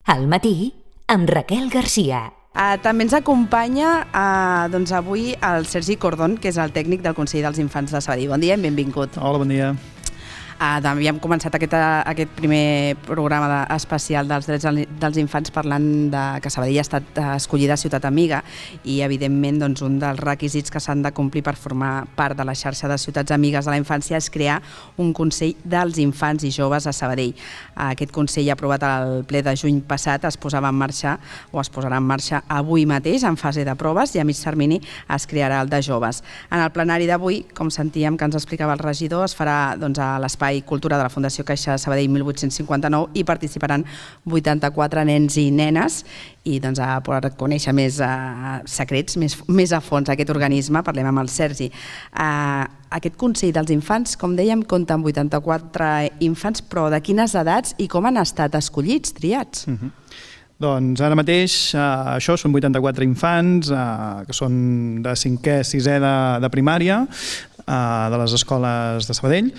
Al matí, amb Raquel Garcia. També ens acompanya avui el Sergi Cordón, que és el tècnic del Consell dels Infants de Sabadell. Bon dia i benvingut. Hola, bon dia. Havíem començat aquest primer programa especial dels drets dels infants parlant que Sabadell ha estat escollida ciutat amiga i evidentment un dels requisits que s'han de complir per formar part de la xarxa de ciutats amigues de la infància és crear un Consell dels Infants i Joves a Sabadell. Aquest Consell aprovat al ple de juny passat es posarà en marxa avui mateix en fase de proves i a mig termini es crearà el de joves. En el plenari d'avui, com sentíem que ens explicava el regidor, es farà a l'Espai Cultura de la Fundació Caixa Sabadell 1859 i participaran 84 nens i nenes i a poder conèixer més secrets, més a fons aquest organisme, parlem amb el Sergi. Aquest Consell dels Infants, com dèiem, compta amb 84 infants, però de quines edats i com han estat escollits, triats? Doncs ara mateix això són 84 infants que són de 5è, 6è de primària de les escoles de Sabadell.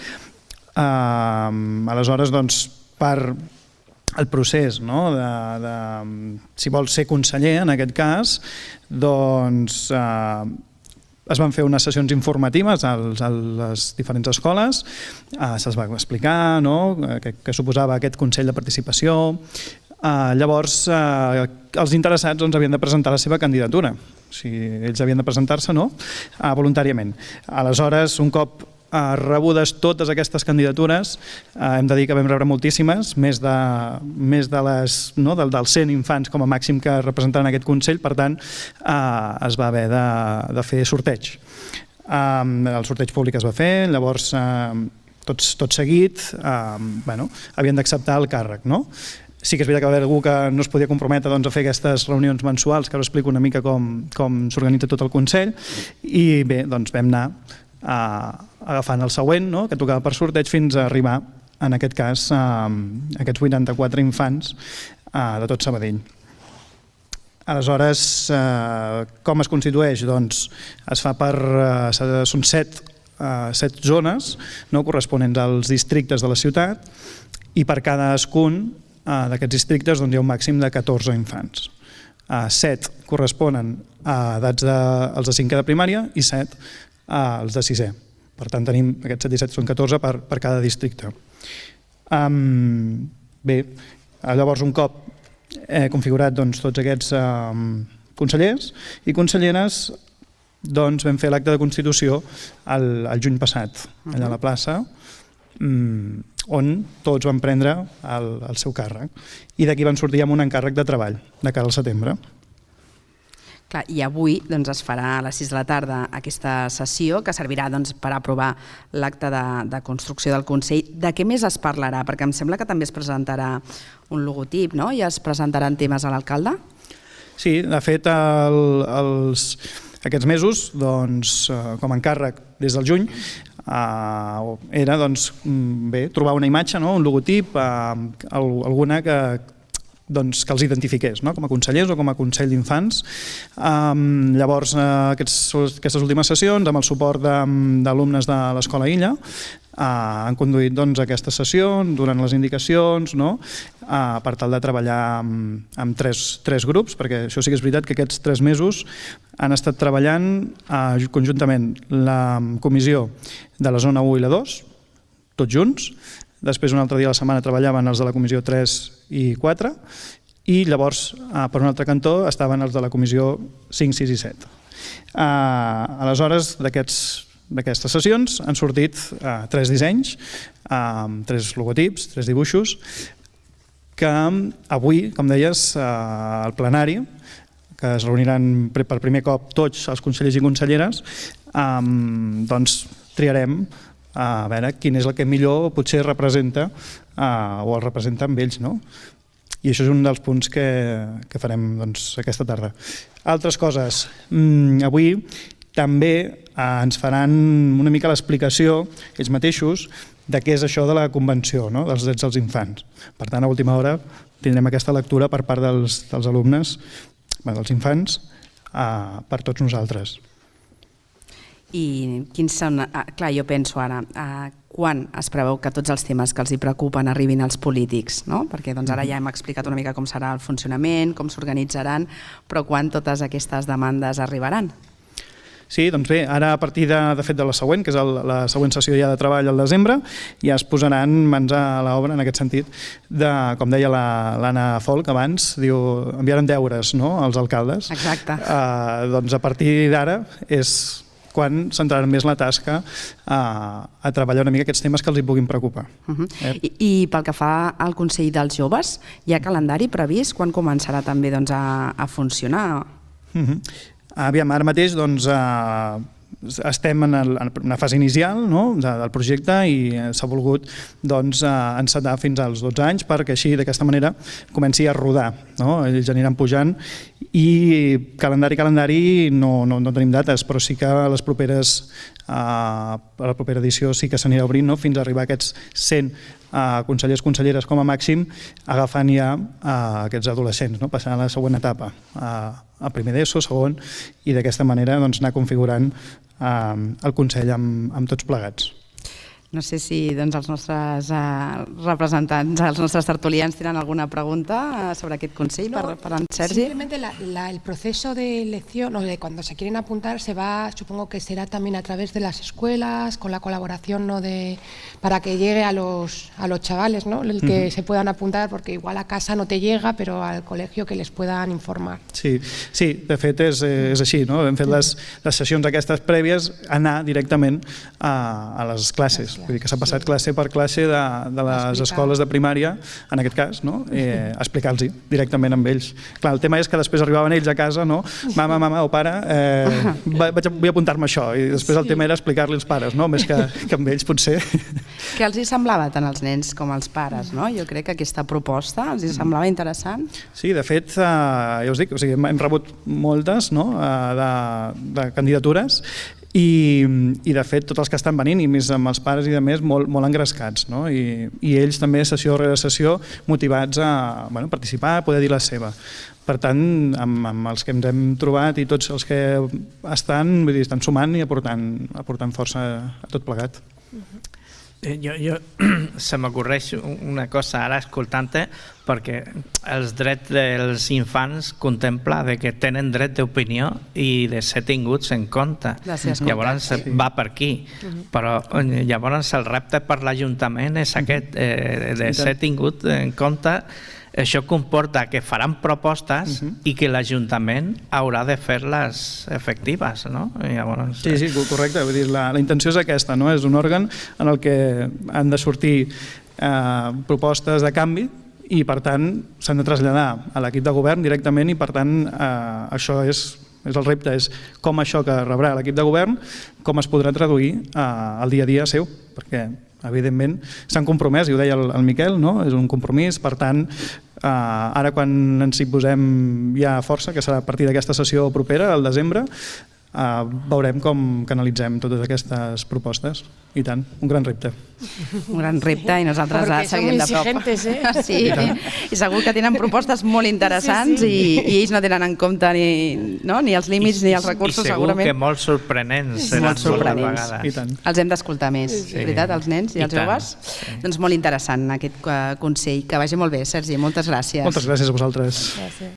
Aleshores, per el procés de si vols ser conseller, en aquest cas, doncs es van fer unes sessions informatives a les diferents escoles, se'ls va explicar què suposava aquest Consell de Participació. Llavors, els interessats havien de presentar la seva candidatura, ells havien de presentar-se voluntàriament. Aleshores, un cop rebudes totes aquestes candidatures, hem de dir que vam rebre moltíssimes, més dels 100 infants com a màxim que representaran aquest Consell, per tant es va haver de fer sorteig. El sorteig públic es va fer, llavors tot seguit havien d'acceptar el càrrec. Sí que és veritat que va haver algú que no es podia comprometre a fer aquestes reunions mensuals, que ara explico una mica com s'organitza tot el Consell, i bé, vam anar agafant el següent, que tocava per sorteig, fins a arribar, en aquest cas, a aquests 84 infants de tot Sabadell. Aleshores, com es constitueix? Doncs es fa són 7 zones corresponents als districtes de la ciutat i per cadascun d'aquests districtes hi ha un màxim de 14 infants. 7 corresponen a edats dels de 5è de primària i 7 als de 6è. Per tant, tenim aquests 7 i 7 són 14 per cada districte. Bé, llavors un cop configurat tots aquests consellers i conselleres, vam fer l'acte de constitució el juny passat, allà a la plaça, on tots van prendre el seu càrrec. I d'aquí van sortir amb un encàrrec de treball de cara al setembre. I avui es farà a les 6 de la tarda aquesta sessió que servirà per aprovar l'acte de construcció del Consell. De què més es parlarà? Perquè em sembla que també es presentarà un logotip i es presentaran temes a l'alcalde? Sí, de fet, aquests mesos, com a encàrrec des del juny, era trobar una imatge, un logotip, alguna que els identifiqués com a consellers o com a Consell d'Infants. Llavors, aquestes últimes sessions, amb el suport d'alumnes de l'Escola Illa, han conduït aquesta sessió donant les indicacions per tal de treballar amb tres grups, perquè això sí que és veritat que aquests 3 mesos han estat treballant conjuntament la comissió de la zona 1 i la 2, tots junts. Després, un altre dia a la setmana, treballaven els de la comissió 3 i 4 i llavors, per un altre cantó, estaven els de la comissió 5, 6 i 7. Aleshores, d'aquestes sessions han sortit 3 dissenys, 3 logotips, 3 dibuixos, que avui, com deies, al plenari, que es reuniran per primer cop tots els consellers i conselleres, triarem a veure quin és el que millor potser representa o el representa amb ells. I això és un dels punts que farem aquesta tarda. Altres coses. Avui també ens faran una mica l'explicació ells mateixos de què és això de la Convenció dels Drets dels Infants. Per tant, a última hora tindrem aquesta lectura per part dels alumnes, dels infants, per tots nosaltres. I quins són, clar, jo penso ara, quan es preveu que tots els temes que els hi preocupen arribin als polítics, no? Perquè doncs, ara ja hem explicat una mica com serà el funcionament, com s'organitzaran, però quan totes aquestes demandes arribaran? Sí, doncs bé, ara a partir de fet de la següent, que és la següent sessió ja de treball al desembre, ja es posaran mans a l'obra en aquest sentit, com deia l'Anna Folk abans, diu, enviaran deures, no?, als alcaldes. Exacte. Doncs a partir d'ara és quan centraran més la tasca a treballar una mica aquests temes que els hi puguin preocupar. I pel que fa al Consell dels Joves, hi ha calendari previst? Quan començarà també a funcionar? Aviam, ara mateix estem en una fase inicial del projecte i s'ha volgut encetar fins als 12 anys perquè així d'aquesta manera comenci a rodar. Ells aniran pujant i calendari no tenim dates, però sí que a la propera edició sí que s'anirà obrint fins a arribar a aquests 100 consellers, conselleres com a màxim, agafant ja aquests adolescents, passant a la següent etapa, a primer d'ESO, segon, i d'aquesta manera anar configurant el Consell amb tots plegats. No sé si els nostres representants, els nostres tertulians tenen alguna pregunta sobre aquest Consell per en Sergi. Simplemente el proceso de elección, o de cuando se quieren apuntar, supongo que será también a través de las escuelas, con la colaboración para que llegue a los chavales, el que se puedan apuntar, porque igual a casa no te llega, pero al colegio que les puedan informar. Sí, de fet és així. Hem fet les sessions aquestes prèvies anar directament a les classes. Vull dir que s'ha passat classe per classe de les escoles de primària, en aquest cas, a explicar-los directament amb ells. Clar, el tema és que després arribaven ells a casa, mama o pare, vull apuntar-me això, i després el tema era explicar-li als pares, més que amb ells potser. Què els hi semblava tant als nens com als pares? Jo crec que aquesta proposta els hi semblava interessant. Sí, de fet, ja us dic, hem rebut moltes de candidatures i de fet tots els que estan venint i més amb els pares i de més molt engrescats i ells també sessió rere sessió motivats a participar, a poder dir la seva. Per tant, amb els que ens hem trobat i tots els que estan sumant i aportant força a tot plegat. Se m'ocorreix una cosa ara escoltant-te, perquè els drets dels infants contempla que tenen dret d'opinió i de ser tinguts en compte. Llavors va per aquí, però llavors el repte per l'Ajuntament és aquest, de ser tingut en compte. Això comporta que faran propostes i que l'Ajuntament haurà de fer-les efectives, no? Sí, correcte. Vull dir, la intenció és aquesta, és un òrgan en el que han de sortir propostes de canvi i, per tant, s'han de traslladar a l'equip de govern directament i, per tant, això és el repte, és com això que rebrà l'equip de govern, com es podrà traduir al dia a dia seu, perquè evidentment s'han compromès, i ho deia el Miquel, és un compromís, per tant, ara quan ens hi posem ja a força, que serà a partir d'aquesta sessió propera, al desembre, veurem com canalitzem totes aquestes propostes. I tant, un gran repte. Un gran repte i nosaltres seguim de prop. Sí, i segur que tenen propostes molt interessants i ells no tenen en compte ni els límits ni els recursos, segurament. I segur que molt sorprenents seran moltes vegades. Els hem d'escoltar més, veritat, els nens i els joves? Doncs molt interessant aquest Consell. Que vagi molt bé, Sergi, moltes gràcies. Moltes gràcies a vosaltres.